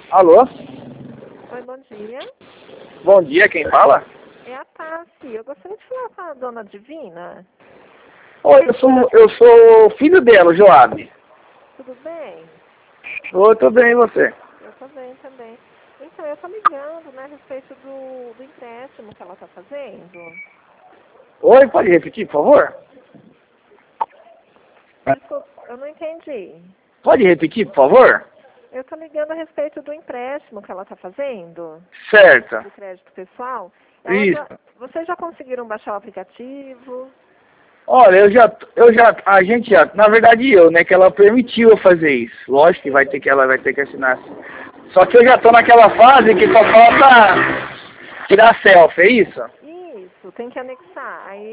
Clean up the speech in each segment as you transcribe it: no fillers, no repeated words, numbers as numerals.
Alô? Oi, bom dia. Bom dia, quem fala? É a Tassi. Eu gostaria de falar com a dona Divina. Oi, eu sou o filho dela, o Joab. Tudo bem? Oi, tudo bem, e você? Eu tô bem também. Então, eu tô ligando, né, a respeito do empréstimo que ela tá fazendo. Oi, pode repetir, por favor? Desculpa, eu não entendi. Pode repetir, por favor? Eu tô ligando a respeito do empréstimo que ela tá fazendo, Certo. do crédito pessoal. Isso. Vocês já conseguiram baixar o aplicativo? Olha, a gente já, na verdade eu, né, que ela permitiu eu fazer isso. Lógico que ela vai ter que assinar. Só que eu já tô naquela fase que só falta tirar selfie, é isso? Isso, tem que anexar. Aí,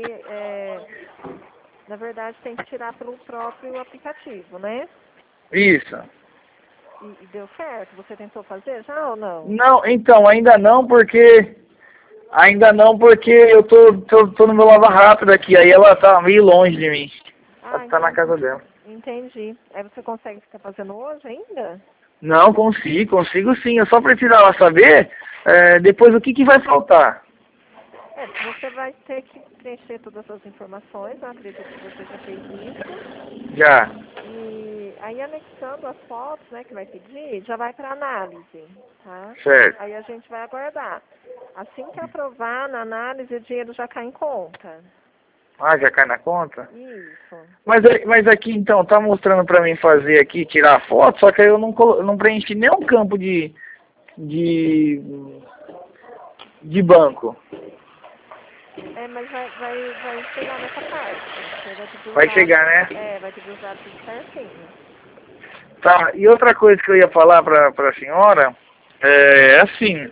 na verdade, tem que tirar pelo próprio aplicativo, né? Isso. E deu certo? Você tentou fazer já ou não? Não, então, ainda não porque eu tô no meu lava rápido aqui, aí ela tá meio longe de mim. Ela Ah, tá na entendi. casa dela. Entendi. Aí você consegue ficar fazendo hoje ainda? Não, consigo sim. Eu só precisava saber depois o que vai faltar. Você vai ter que preencher todas as informações, eu acredito que você já fez isso. Já. E aí anexando as fotos, né, que vai pedir, já vai para análise, tá? Certo. Aí a gente vai aguardar. Assim que aprovar na análise, o dinheiro já cai em conta. Ah, já cai na conta? Isso. Mas aqui então, tá mostrando pra mim fazer aqui, tirar a foto, só que aí eu não preenchi nenhum campo de, de banco. Mas vai chegar nessa parte. Você vai pedir os Vai dados. chegar, né? Vai pedir os dados tudo certinho. Tá, e outra coisa que eu ia falar pra senhora, assim,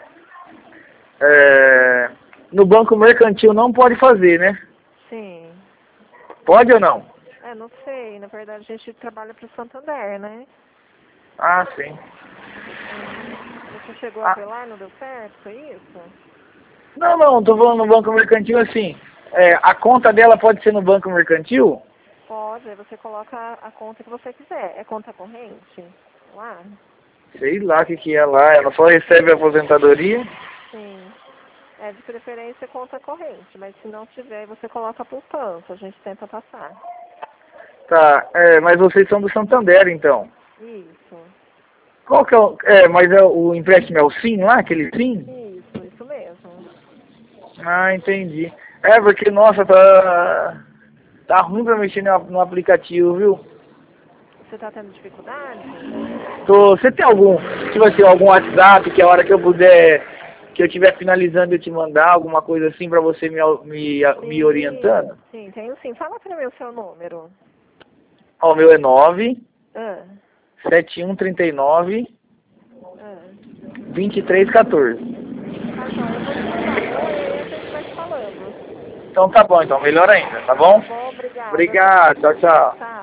no banco mercantil não pode fazer, né? Sim. Pode ou não? Não sei. Na verdade, a gente trabalha para o Santander, né? Ah, sim. Você chegou a ver lá e não deu certo, foi isso? Não, tô falando no banco mercantil assim. A conta dela pode ser no banco mercantil? Pode, aí você coloca a conta que você quiser. É conta corrente? Lá? Sei lá o que é lá. Ela só recebe a aposentadoria? Sim. De preferência conta corrente, mas se não tiver, você coloca a poupança, a gente tenta passar. Tá, mas vocês são do Santander, então. Isso. Qual que mas o empréstimo é o SIM lá, aquele SIM? Isso mesmo. Ah, entendi. Porque, nossa, tá ruim pra mexer no aplicativo, viu? Você tá tendo dificuldade? Você tem tipo assim, algum WhatsApp que a hora que eu puder, que eu estiver finalizando eu te mandar alguma coisa assim pra você me orientando? Sim, tenho sim. Fala pra mim o seu número. Ó, o meu é 9 Ah, 7139 ah. 2314. Tá, então, eu vou te mandar meu e aí a gente vai te falando. Então tá bom, então, melhor ainda, tá bom? Tá bom, obrigada. Obrigado, tchau, tchau. Tchau.